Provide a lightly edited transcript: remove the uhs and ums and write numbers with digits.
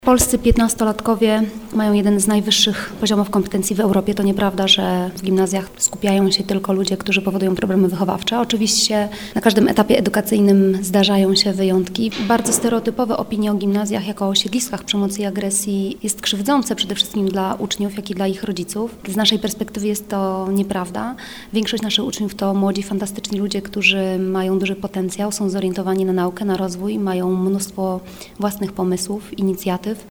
Polscy 15-latkowie mają jeden z najwyższych poziomów kompetencji w Europie. To nieprawda, że w gimnazjach skupiają się tylko ludzie, którzy powodują problemy wychowawcze. Oczywiście na każdym etapie edukacyjnym zdarzają się wyjątki. Bardzo stereotypowe opinie o gimnazjach jako o siedliskach przemocy i agresji jest krzywdzące przede wszystkim dla uczniów, jak i dla ich rodziców. Z naszej perspektywy jest to nieprawda. Większość naszych uczniów to młodzi, fantastyczni ludzie, którzy mają duży potencjał, są zorientowani na naukę, na rozwój, mają mnóstwo własnych pomysłów, inicjatyw.